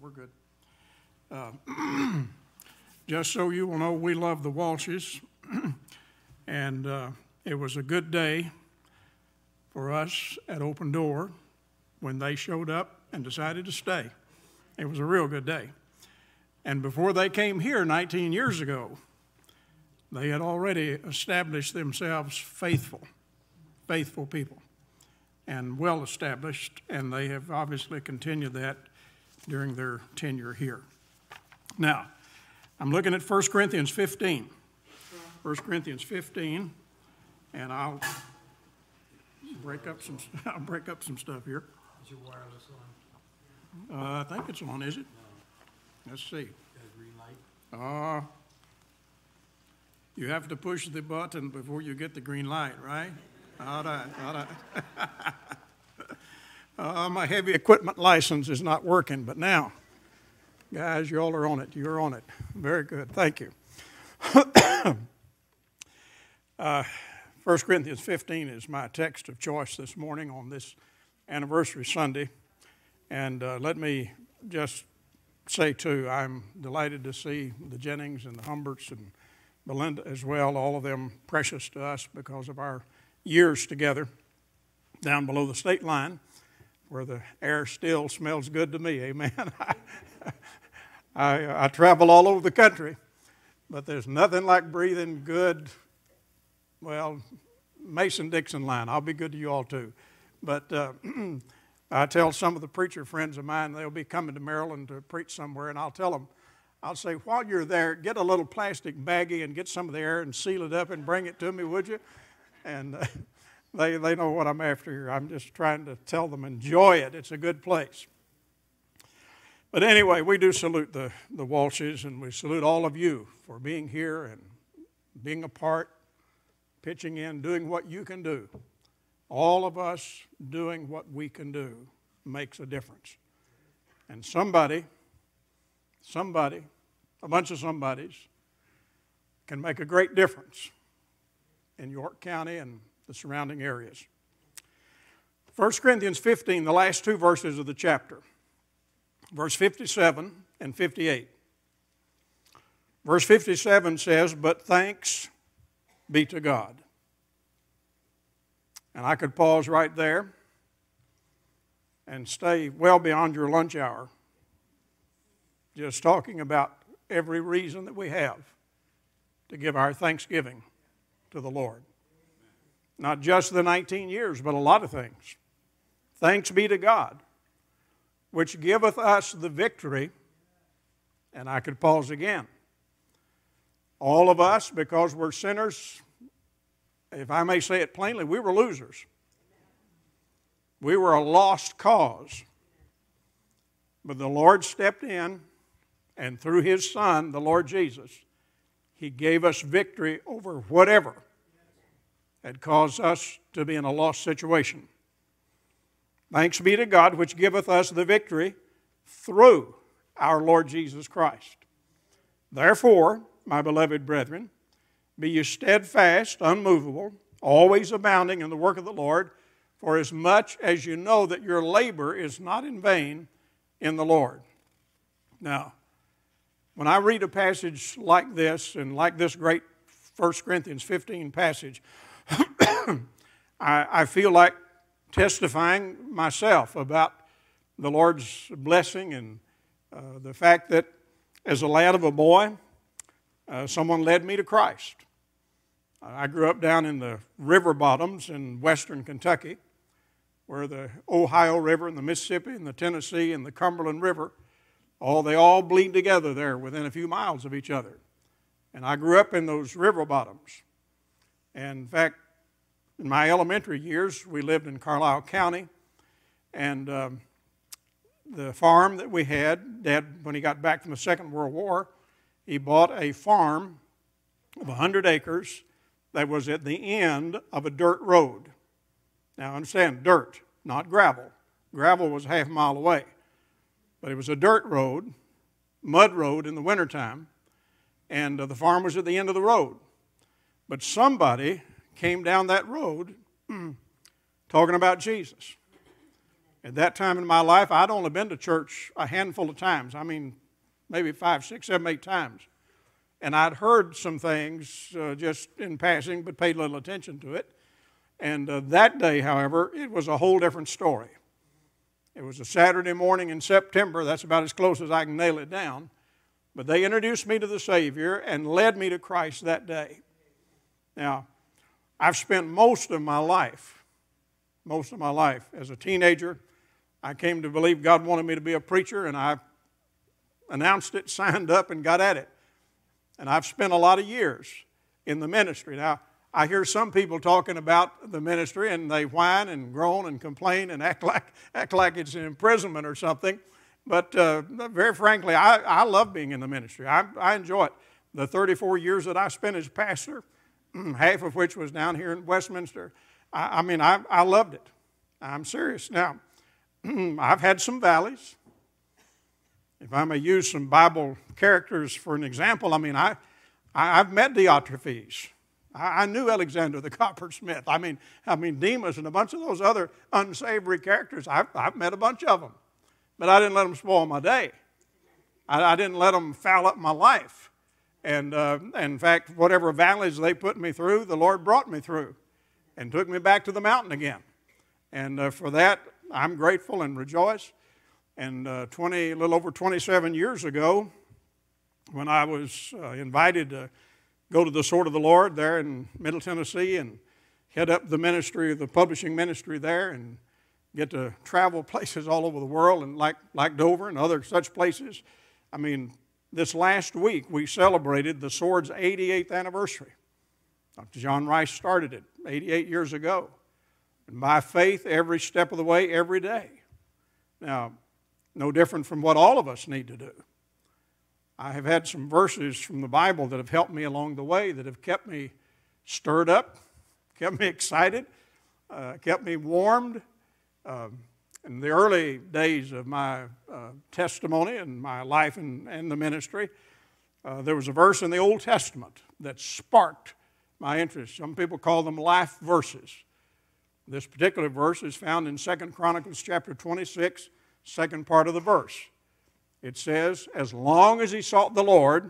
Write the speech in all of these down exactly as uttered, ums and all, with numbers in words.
we're good. Uh, just so you will know, we love the Walshes, and uh, it was a good day for us at Open Door when they showed up and decided to stay. It was a real good day. And before they came here nineteen years ago, they had already established themselves faithful, faithful people, and well established, and they have obviously continued that during their tenure here. Now, I'm looking at First Corinthians fifteen. First Corinthians fifteen, and I'll break up some. I'll break up some stuff here. Is your wireless on? Uh, I think it's on. Is it? No. Let's see. Got a green light? Uh, you have to push the button before you get the green light, right? All right, all right. uh, my heavy equipment license is not working, but now, guys, you all are on it. You're on it. Very good. Thank you. uh, First Corinthians fifteen is my text of choice this morning on this anniversary Sunday. And uh, let me just say, too, I'm delighted to see the Jennings and the Humberts and Belinda as well, all of them precious to us because of our years together down below the state line where the air still smells good to me, amen. I, I travel all over the country, but there's nothing like breathing good, well, Mason-Dixon line. I'll be good to you all too. But uh, I tell some of the preacher friends of mine, they'll be coming to Maryland to preach somewhere, and I'll tell them, I'll say, while you're there, get a little plastic baggie and get some of the air and seal it up and bring it to me, would you? And uh, they, they know what I'm after here. I'm just trying to tell them, enjoy it. It's a good place. But anyway, we do salute the, the Walshes, and we salute all of you for being here and being a part, pitching in, doing what you can do. All of us doing what we can do makes a difference. And somebody, somebody, a bunch of somebodies can make a great difference in York County and the surrounding areas. First Corinthians fifteen, the last two verses of the chapter, verse fifty-seven and fifty-eight. Verse fifty-seven says, "But thanks be to God." And I could pause right there and stay well beyond your lunch hour just talking about every reason that we have to give our thanksgiving to the Lord. Not just the nineteen years, but a lot of things. Thanks be to God, which giveth us the victory. And I could pause again. All of us, because we're sinners, if I may say it plainly, we were losers. We were a lost cause. But the Lord stepped in, and through His Son, the Lord Jesus, He gave us victory over whatever had caused us to be in a lost situation. Thanks be to God, which giveth us the victory through our Lord Jesus Christ. Therefore, my beloved brethren, be ye steadfast, unmovable, always abounding in the work of the Lord, for as much as you know that your labor is not in vain in the Lord. Now, when I read a passage like this, and like this great First Corinthians fifteen passage, I, I feel like testifying myself about the Lord's blessing and uh, the fact that as a lad of a boy, uh, someone led me to Christ. I grew up down in the river bottoms in western Kentucky, where the Ohio River and the Mississippi and the Tennessee and the Cumberland River, all they all bleed together there within a few miles of each other. And I grew up in those river bottoms. And in fact, in my elementary years, we lived in Carlisle County, and um, the farm that we had, Dad, when he got back from the Second World War, he bought a farm of one hundred acres that was at the end of a dirt road. Now understand, dirt, not gravel. Gravel was half a mile away. But it was a dirt road, mud road in the wintertime, and uh, the farm was at the end of the road. But somebody came down that road talking about Jesus. At that time in my life, I'd only been to church a handful of times. I mean, maybe five, six, seven, eight times. And I'd heard some things uh, just in passing, but paid little attention to it. And uh, that day, however, it was a whole different story. It was a Saturday morning in September. That's about as close as I can nail it down. But they introduced me to the Savior and led me to Christ that day. Now, I've spent most of my life, most of my life as a teenager, I came to believe God wanted me to be a preacher, and I announced it, signed up, and got at it. And I've spent a lot of years in the ministry. Now, I hear some people talking about the ministry, and they whine and groan and complain and act like act like it's an imprisonment or something. But uh, very frankly, I, I love being in the ministry. I, I enjoy it. The thirty-four years that I spent as pastor, half of which was down here in Westminster, I, I mean, I, I loved it. I'm serious. Now, I've had some valleys. If I may use some Bible characters for an example, I mean, I, I, I've met Diotrephes. I, I knew Alexander the coppersmith. I mean, I mean Demas and a bunch of those other unsavory characters. I've, I've met a bunch of them. But I didn't let them spoil my day. I, I didn't let them foul up my life. And uh, in fact, whatever valleys they put me through, the Lord brought me through and took me back to the mountain again. And uh, for that, I'm grateful and rejoice. And uh, twenty, a little over twenty-seven years ago, when I was uh, invited to go to the Sword of the Lord there in Middle Tennessee and head up the ministry, the publishing ministry there, and get to travel places all over the world, and like, like Dover and other such places. I mean, this last week we celebrated the Sword's eighty-eighth anniversary. Doctor John Rice started it eighty-eight years ago. And by faith, every step of the way, every day. Now, no different from what all of us need to do. I have had some verses from the Bible that have helped me along the way, that have kept me stirred up, kept me excited, uh, kept me warmed. Um, in the early days of my uh, testimony and my life in, in the ministry, uh, there was a verse in the Old Testament that sparked my interest. Some people call them life verses. This particular verse is found in Second Chronicles chapter twenty-six, second part of the verse. It says, as long as he sought the Lord,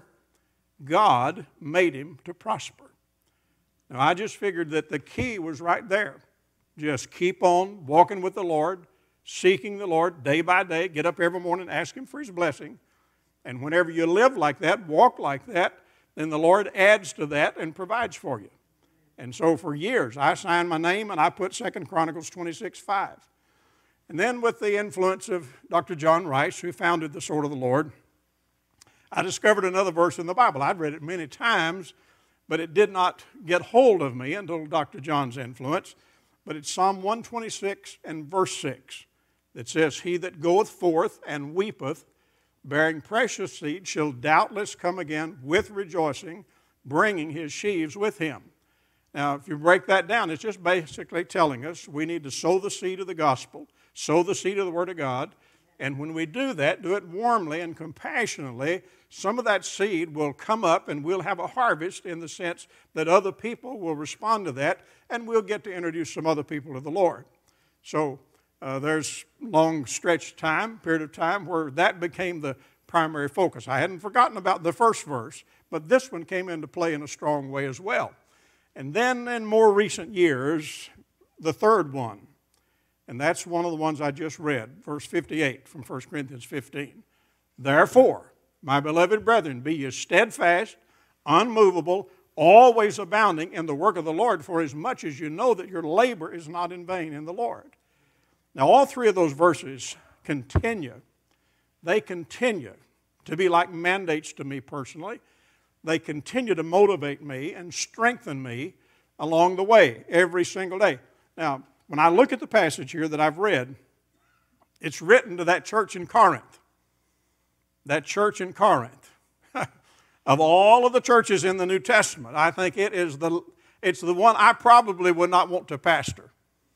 God made him to prosper. Now, I just figured that the key was right there. Just keep on walking with the Lord, seeking the Lord day by day. Get up every morning, ask him for his blessing. And whenever you live like that, walk like that, then the Lord adds to that and provides for you. And so for years, I signed my name and I put Second Chronicles twenty-six five. And then with the influence of Doctor John Rice, who founded the Sword of the Lord, I discovered another verse in the Bible. I'd read it many times, but it did not get hold of me until Doctor John's influence. But it's Psalm one twenty-six and verse six that says, he that goeth forth and weepeth, bearing precious seed, shall doubtless come again with rejoicing, bringing his sheaves with him. Now, if you break that down, it's just basically telling us we need to sow the seed of the gospel, sow the seed of the Word of God, and when we do that, do it warmly and compassionately, some of that seed will come up and we'll have a harvest in the sense that other people will respond to that, and we'll get to introduce some other people to the Lord. So uh, there's long stretch time, period of time, where that became the primary focus. I hadn't forgotten about the first verse, but this one came into play in a strong way as well. And then in more recent years, the third one, and that's one of the ones I just read, verse fifty-eight from First Corinthians fifteen. Therefore, my beloved brethren, be ye steadfast, unmovable, always abounding in the work of the Lord, for as much as you know that your labor is not in vain in the Lord. Now, all three of those verses continue. They continue to be like mandates to me personally. They continue to motivate me and strengthen me along the way every single day. Now, when I look at the passage here that I've read, it's written to that church in Corinth. That church in Corinth. Of all of the churches in the New Testament, I think it is the, it's the one I probably would not want to pastor.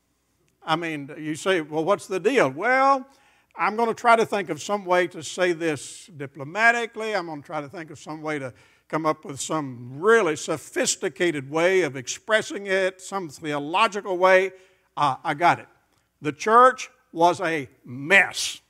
I mean, you say, well, what's the deal? Well, I'm going to try to think of some way to say this diplomatically. I'm going to try to think of some way to come up with some really sophisticated way of expressing it, some theological way. Uh, I got it. The church was a mess.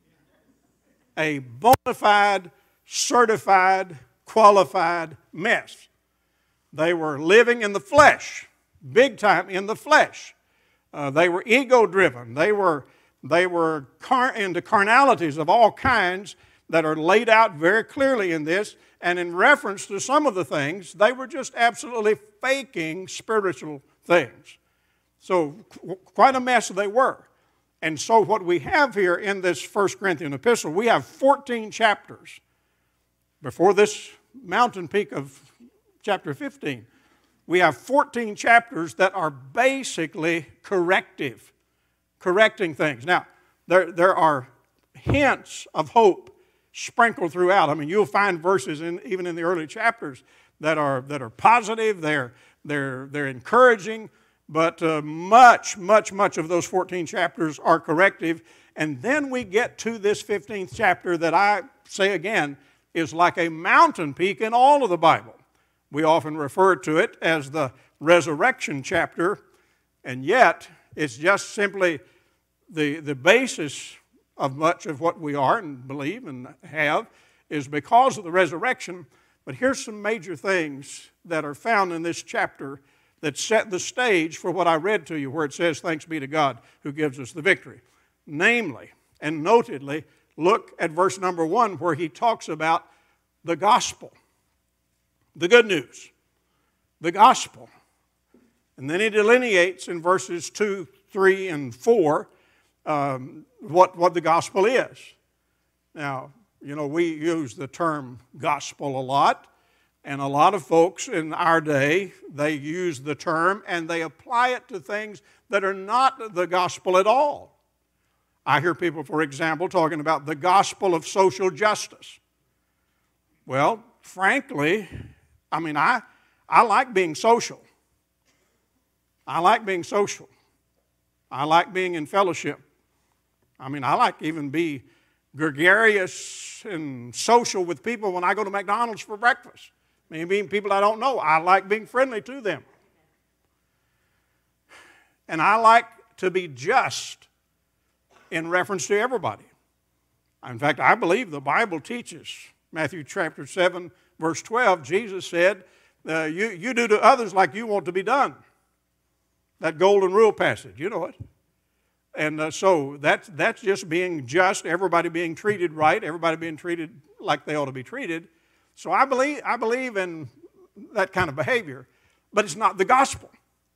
A bona fide, certified, qualified mess. They were living in the flesh, big time in the flesh. Uh, they were ego-driven. They were, they were car- into carnalities of all kinds that are laid out very clearly in this. And in reference to some of the things, they were just absolutely faking spiritual things. So qu- quite a mess they were. And so what we have here in this First Corinthian epistle, we have fourteen chapters before this mountain peak of chapter fifteen. We have fourteen chapters that are basically corrective, correcting things. Now, there, there are hints of hope sprinkled throughout. I mean, you'll find verses in, even in the early chapters that are, that are positive, they're, they're, they're encouraging, but uh, much, much, much of those fourteen chapters are corrective. And then we get to this fifteenth chapter that I say again is like a mountain peak in all of the Bible. We often refer to it as the resurrection chapter, and yet it's just simply the, the basis of much of what we are and believe and have is because of the resurrection. But here's some major things that are found in this chapter that set the stage for what I read to you, where it says, "Thanks be to God who gives us the victory." Namely, and notedly, look at verse number one where he talks about the gospel, the good news, the gospel. And then he delineates in verses two, three, and four um, what, what the gospel is. Now, you know, we use the term gospel a lot. And a lot of folks in our day, they use the term and they apply it to things that are not the gospel at all. I hear people, for example, talking about the gospel of social justice. Well, frankly, I mean, I, I like being social. I like being social. I like being in fellowship. I mean, I like even be gregarious and social with people when I go to McDonald's for breakfast. Maybe people I don't know, I like being friendly to them. And I like to be just in reference to everybody. In fact, I believe the Bible teaches, Matthew chapter seven, verse twelve, Jesus said, uh, you, you do to others like you want to be done. That golden rule passage, you know it. And uh, so that's, that's just being just, everybody being treated right, everybody being treated like they ought to be treated. So I believe, I believe in that kind of behavior, but it's not the gospel.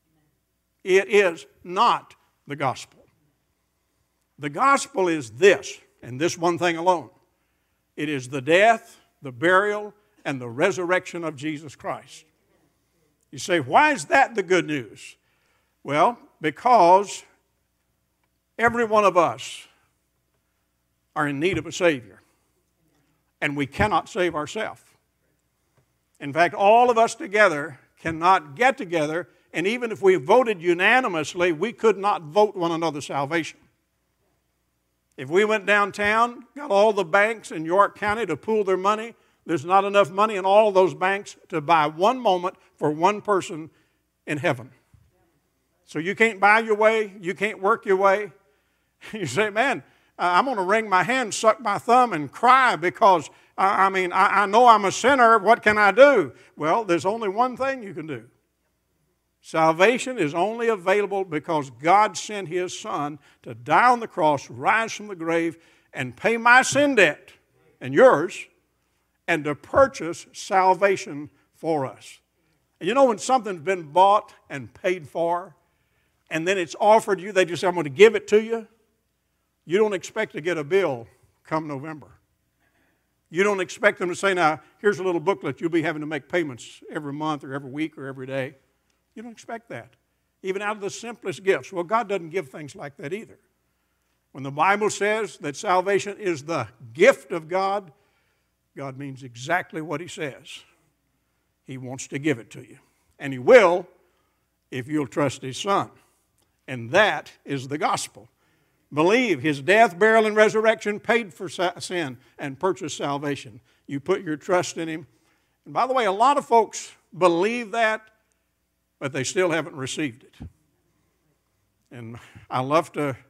It is not the gospel. The gospel is this, and this one thing alone. It is the death, the burial, and the resurrection of Jesus Christ. You say, why is that the good news? Well, because every one of us are in need of a Savior, and we cannot save ourselves. In fact, all of us together cannot get together, and even if we voted unanimously, we could not vote one another's salvation. If we went downtown, got all the banks in York County to pool their money, there's not enough money in all those banks to buy one moment for one person in heaven. So you can't buy your way, you can't work your way. You say, man, I'm going to wring my hand, suck my thumb, and cry because I mean, I, I know I'm a sinner. What can I do? Well, there's only one thing you can do. Salvation is only available because God sent His Son to die on the cross, rise from the grave, and pay my sin debt and yours, and to purchase salvation for us. And you know when something's been bought and paid for, and then it's offered you, they just say, I'm going to give it to you, you don't expect to get a bill come November. You don't expect them to say, now, here's a little booklet. You'll be having to make payments every month or every week or every day. You don't expect that. Even out of the simplest gifts. Well, God doesn't give things like that either. When the Bible says that salvation is the gift of God, God means exactly what He says. He wants to give it to you. And He will if you'll trust His Son. And that is the gospel. Believe His death, burial, and resurrection paid for sin and purchased salvation. You put your trust in Him. And by the way, a lot of folks believe that, but they still haven't received it. And I love to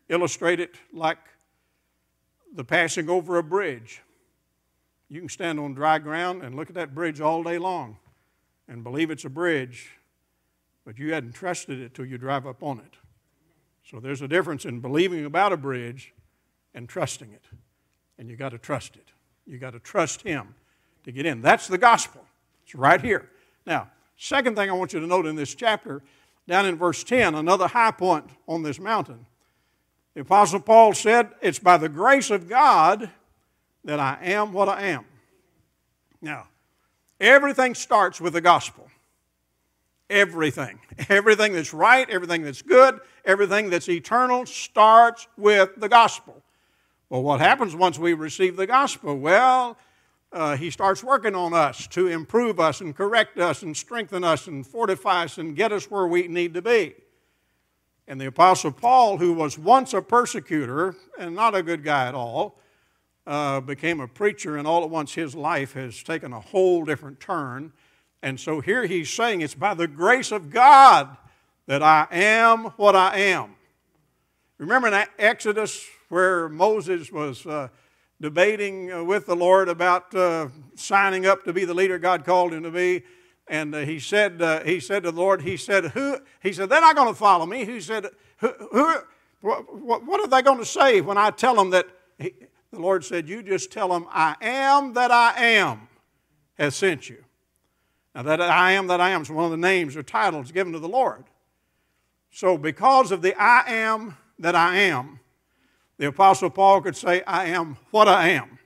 illustrate it like the passing over a bridge. You can stand on dry ground and look at that bridge all day long and believe it's a bridge, but you hadn't trusted it till you drive up on it. So there's a difference in believing about a bridge and trusting it. And you got to trust it. You got to trust Him to get in. That's the gospel. It's right here. Now, second thing I want you to note in this chapter, down in verse ten, another high point on this mountain. The Apostle Paul said, it's by the grace of God that I am what I am. Now, everything starts with the gospel. Everything. Everything that's right, everything that's good, everything that's eternal starts with the gospel. Well, what happens once we receive the gospel? Well, uh, He starts working on us to improve us and correct us and strengthen us and fortify us and get us where we need to be. And the Apostle Paul, who was once a persecutor and not a good guy at all, uh, became a preacher, and all at once his life has taken a whole different turn. And so here he's saying, it's by the grace of God that I am what I am. Remember in Exodus where Moses was uh, debating uh, with the Lord about uh, signing up to be the leader God called him to be, and uh, he said, uh, he said to the Lord, he said, who? He said, they're not going to follow me. He said, who? who what, what are they going to say when I tell them that? He, the Lord said, you just tell them, I am that I am has sent you. Now, that I am that I am is one of the names or titles given to the Lord. So because of the I am that I am, the Apostle Paul could say, I am what I am.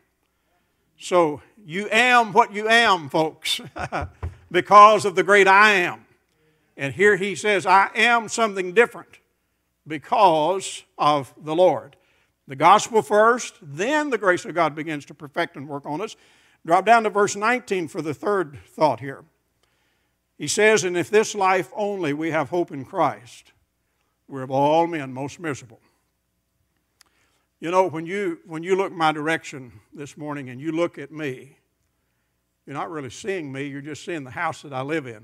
So you am what you am, folks, because of the great I am. And here he says, I am something different because of the Lord. The gospel first, then the grace of God begins to perfect and work on us. Drop down to verse nineteen for the third thought here. He says, and if this life only we have hope in Christ, we're of all men most miserable. You know, when you, when you look my direction this morning and you look at me, you're not really seeing me, you're just seeing the house that I live in.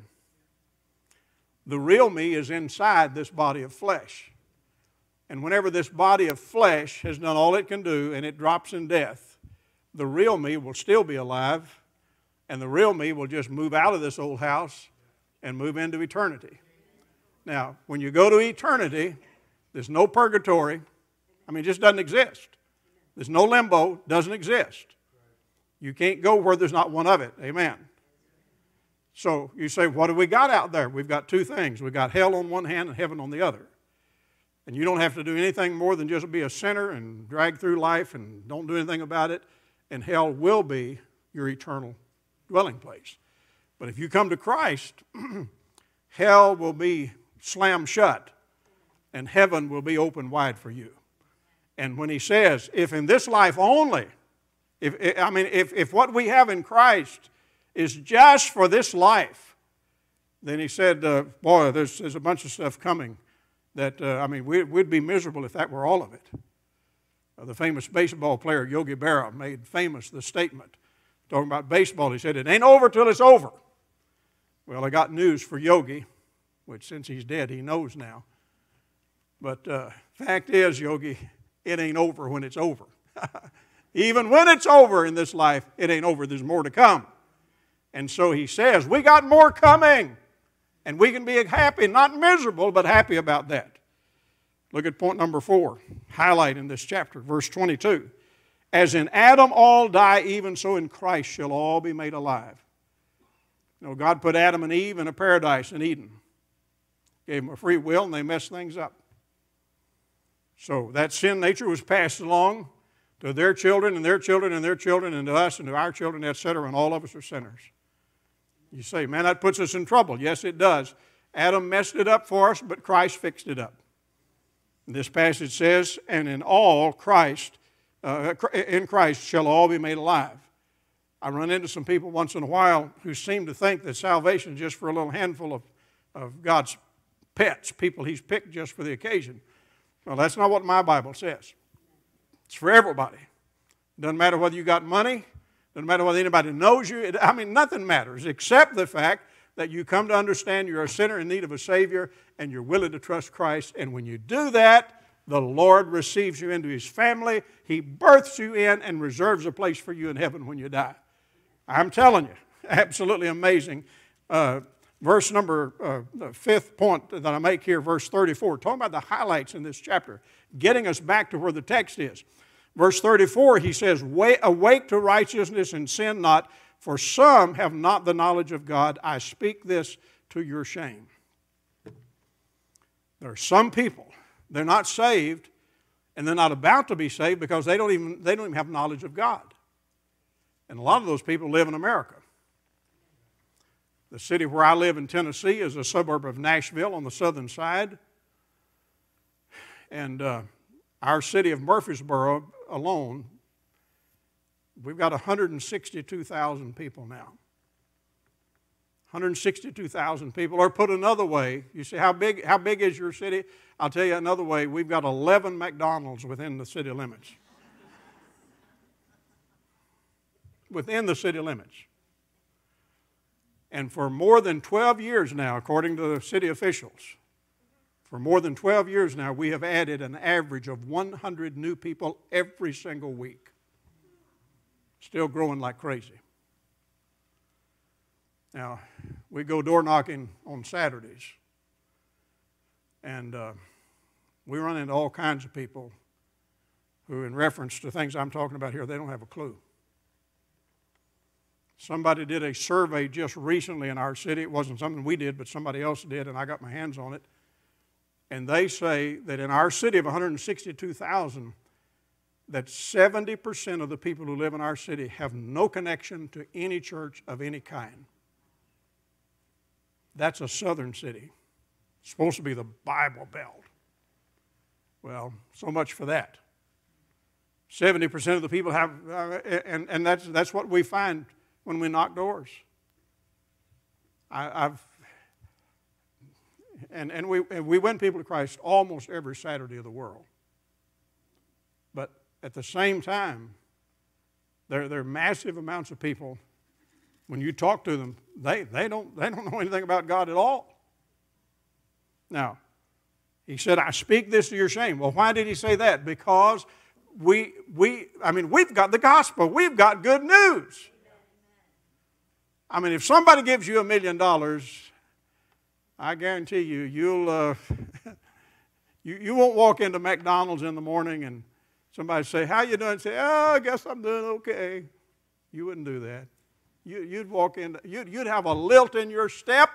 The real me is inside this body of flesh. And whenever this body of flesh has done all it can do and it drops in death, the real me will still be alive, and the real me will just move out of this old house and move into eternity. Now, when you go to eternity, there's no purgatory. I mean, it just doesn't exist. There's no limbo, doesn't exist. You can't go where there's not one of it. Amen. So you say, what do we got out there? We've got two things. We've got hell on one hand and heaven on the other. And you don't have to do anything more than just be a sinner and drag through life and don't do anything about it. And hell will be your eternal dwelling place. But if you come to Christ, hell will be slammed shut and heaven will be open wide for you. And when he says, if in this life only, if I mean, if, if what we have in Christ is just for this life, then he said, uh, boy, there's, there's a bunch of stuff coming that, uh, I mean, we, we'd be miserable if that were all of it. Uh, the famous baseball player, Yogi Berra, made famous the statement, talking about baseball. He said, it ain't over till it's over. Well, I got news for Yogi, which since he's dead, he knows now. But uh, fact is, Yogi, it ain't over when it's over. Even when it's over in this life, it ain't over. There's more to come. And so he says, we got more coming. And we can be happy, not miserable, but happy about that. Look at point number four, highlight in this chapter, verse twenty-two. As in Adam all die, even so in Christ shall all be made alive. You know, God put Adam and Eve in a paradise in Eden. Gave them a free will and they messed things up. So that sin nature was passed along to their children and their children and their children and to us and to our children, et cetera, and all of us are sinners. You say, man, that puts us in trouble. Yes, it does. Adam messed it up for us, but Christ fixed it up. This passage says, and in all Christ, uh, in Christ shall all be made alive. I run into some people once in a while who seem to think that salvation is just for a little handful of, of God's pets, people he's picked just for the occasion. Well, that's not what my Bible says. It's for everybody. Doesn't matter whether you got money. Doesn't matter whether anybody knows you. It, I mean, nothing matters except the fact that you come to understand you're a sinner in need of a Savior and you're willing to trust Christ. And when you do that, the Lord receives you into His family. He births you in and reserves a place for you in heaven when you die. I'm telling you, absolutely amazing. Uh, verse number, uh, the fifth point that I make here, verse thirty-four, talking about the highlights in this chapter, getting us back to where the text is. Verse thirty-four, he says, awake to righteousness and sin not, for some have not the knowledge of God. I speak this to your shame. There are some people, they're not saved, and they're not about to be saved because they don't even, they don't even have knowledge of God. And a lot of those people live in America. The city where I live in Tennessee is a suburb of Nashville on the southern side. And uh, our city of Murfreesboro alone, we've got one hundred sixty-two thousand people now. one hundred sixty-two thousand people. Or put another way, you say, how big, how big is your city? I'll tell you another way, we've got eleven McDonald's within the city limits. Within the city limits. And for more than twelve years now, according to the city officials, for more than twelve years now, we have added an average of one hundred new people every single week. Still growing like crazy. Now, we go door knocking on Saturdays. And uh, we run into all kinds of people who, in reference to things I'm talking about here, they don't have a clue. Somebody did a survey just recently in our city. It wasn't something we did, but somebody else did, and I got my hands on it. And they say that in our city of one hundred sixty-two thousand, that seventy percent of the people who live in our city have no connection to any church of any kind. That's a southern city. It's supposed to be the Bible Belt. Well, so much for that. seventy percent of the people have, uh, and, and that's, that's what we find when we knock doors. I, I've, and, and, we, and we win people to Christ almost every Saturday of the world. But at the same time, there, there are massive amounts of people, when you talk to them, they, they, don't, they don't know anything about God at all. Now, he said, I speak this to your shame. Well, why did he say that? Because we, we, I mean, we've got the gospel. We've got good news. I mean, if somebody gives you a million dollars, I guarantee you, you'll, uh, you, you won't walk into McDonald's in the morning and somebody say, how you doing? Say, oh, I guess I'm doing okay. You wouldn't do that. You, you'd walk in, you'd, you'd have a lilt in your step.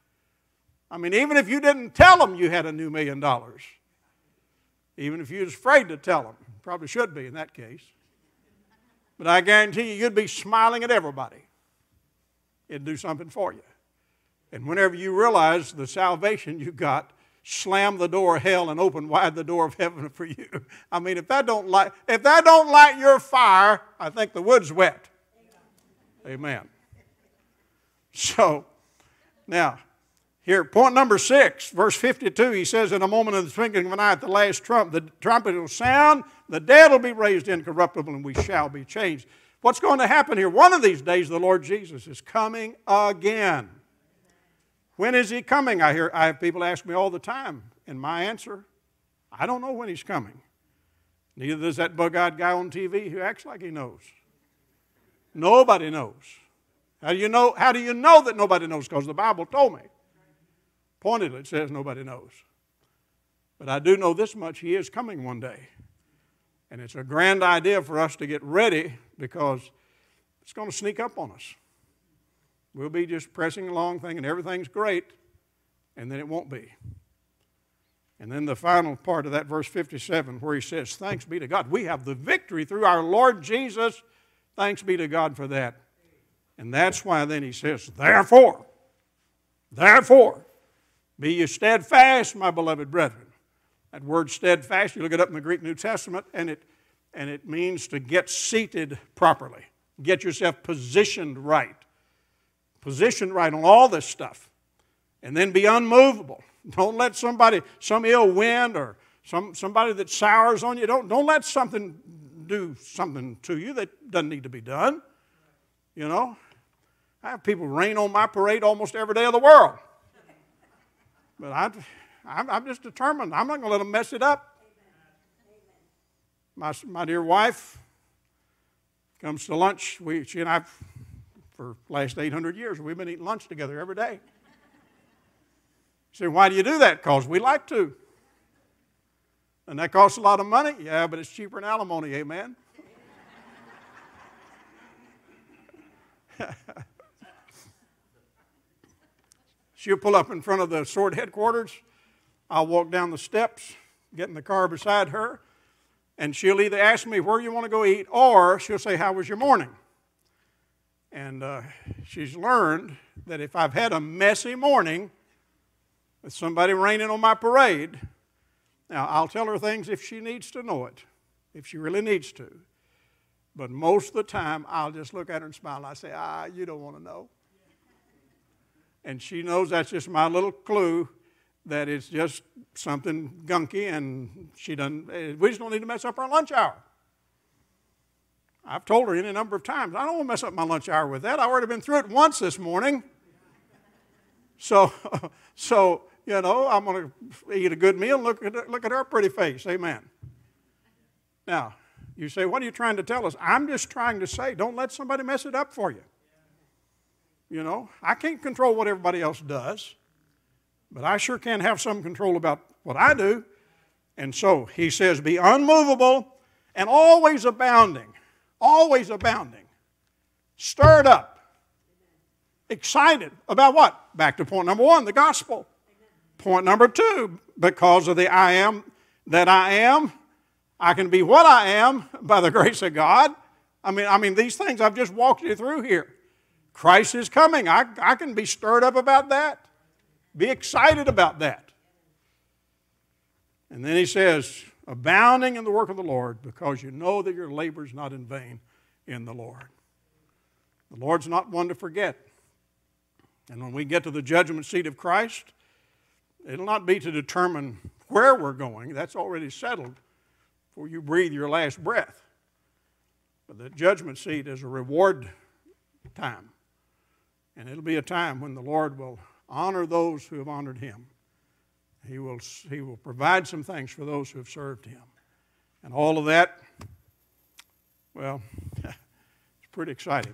I mean, even if you didn't tell them you had a new million dollars, even if you was afraid to tell them, probably should be in that case. But I guarantee you, you'd be smiling at everybody. It'd do something for you. And whenever you realize the salvation you got, slam the door of hell and open wide the door of heaven for you. I mean, if that don't light, if that don't light your fire, I think the wood's wet. Amen. So, now, here, point number six, verse fifty-two, he says, in a moment of the twinkling of an eye at the last trump, the trumpet will sound, the dead will be raised incorruptible, and we shall be changed. What's going to happen here? One of these days, the Lord Jesus is coming again. When is he coming? I hear I have people ask me all the time, and my answer, I don't know when he's coming. Neither does that bug-eyed guy on T V who acts like he knows. Nobody knows. How do you know, how do you know that nobody knows? Because the Bible told me. Pointedly, it says nobody knows. But I do know this much, he is coming one day. And it's a grand idea for us to get ready because it's going to sneak up on us. We'll be just pressing along thinking everything's great, and then it won't be. And then the final part of that verse fifty-seven where he says, thanks be to God. We have the victory through our Lord Jesus. Thanks be to God for that. And that's why then he says, therefore, therefore, be ye steadfast, my beloved brethren. That word steadfast, you look it up in the Greek New Testament, and it, and it means to get seated properly. Get yourself positioned right. Positioned right on all this stuff. And then be unmovable. Don't let somebody, some ill wind or some, somebody that sours on you, don't, don't let something do something to you that doesn't need to be done. You know, I have people rain on my parade almost every day of the world. But I, I'm, I'm just determined. I'm not going to let them mess it up. my, my dear wife comes to lunch. We, she and I, for the last eight hundred years, we've been eating lunch together every day. You say, why do you do that? Because we like to. And that costs a lot of money? Yeah, but it's cheaper than alimony, amen? She'll pull up in front of the sword headquarters. I'll walk down the steps, get in the car beside her, and she'll either ask me where you want to go eat, or she'll say, how was your morning? And uh, she's learned that if I've had a messy morning with somebody raining on my parade, now I'll tell her things if she needs to know it, if she really needs to. But most of the time, I'll just look at her and smile, and I say, ah, you don't want to know. And she knows that's just my little clue that it's just something gunky, and she doesn't, we just don't need to mess up our lunch hour. I've told her any number of times, I don't want to mess up my lunch hour with that. I've already been through it once this morning. So, so you know, I'm going to eat a good meal and look at, look at her pretty face. Amen. Now, you say, what are you trying to tell us? I'm just trying to say, don't let somebody mess it up for you. You know, I can't control what everybody else does, but I sure can have some control about what I do. And so he says, be unmovable and always abounding, always abounding, stirred up, excited about what? Back to point number one, the gospel. Point number two, because of the I am that I am, I can be what I am by the grace of God. I mean, I mean these things I've just walked you through here. Christ is coming. I, I can be stirred up about that. Be excited about that. And then he says, abounding in the work of the Lord, because you know that your labor is not in vain in the Lord. The Lord's not one to forget. And when we get to the judgment seat of Christ, it'll not be to determine where we're going. That's already settled before you breathe your last breath. But the judgment seat is a reward time. And it'll be a time when the Lord will honor those who have honored Him. He will, he will provide some things for those who have served Him. And all of that, well, it's pretty exciting.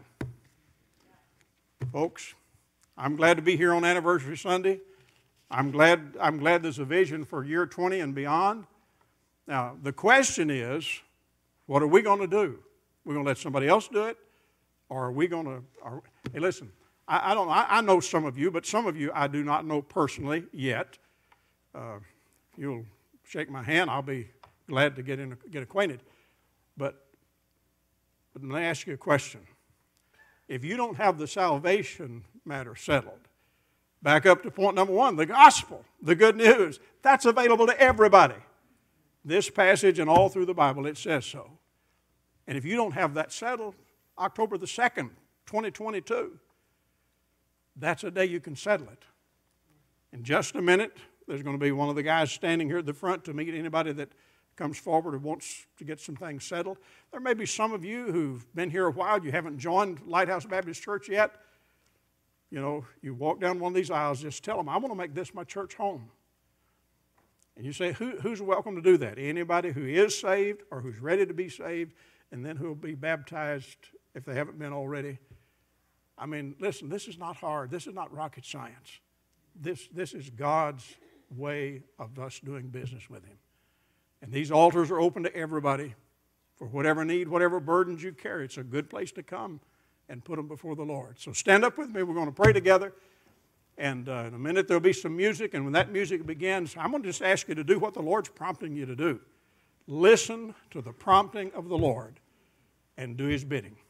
Folks, I'm glad to be here on Anniversary Sunday. I'm glad, I'm glad there's a vision for year twenty and beyond. Now, the question is, what are we going to do? We're going to let somebody else do it? Or are we going to, are, hey, listen, I, I don't I, I know some of you, but some of you I do not know personally yet. Uh, if you'll shake my hand, I'll be glad to get in, get acquainted. But, but let me ask you a question. If you don't have the salvation matter settled, back up to point number one, the gospel, the good news, that's available to everybody. This passage and all through the Bible, it says so. And if you don't have that settled, October the second, twenty twenty-two, that's a day you can settle it. In just a minute, there's going to be one of the guys standing here at the front to meet anybody that comes forward and wants to get some things settled. There may be some of you who've been here a while, you haven't joined Lighthouse Baptist Church yet. You know, you walk down one of these aisles, just tell them, I want to make this my church home. And you say, Who, who's welcome to do that? Anybody who is saved or who's ready to be saved, and then who will be baptized if they haven't been already. I mean, listen, this is not hard. This is not rocket science. This, this is God's way of us doing business with Him. And these altars are open to everybody for whatever need, whatever burdens you carry. It's a good place to come and put them before the Lord. So stand up with me. We're going to pray together. And uh, in a minute there'll be some music. And when that music begins, I'm going to just ask you to do what the Lord's prompting you to do. Listen to the prompting of the Lord and do His bidding.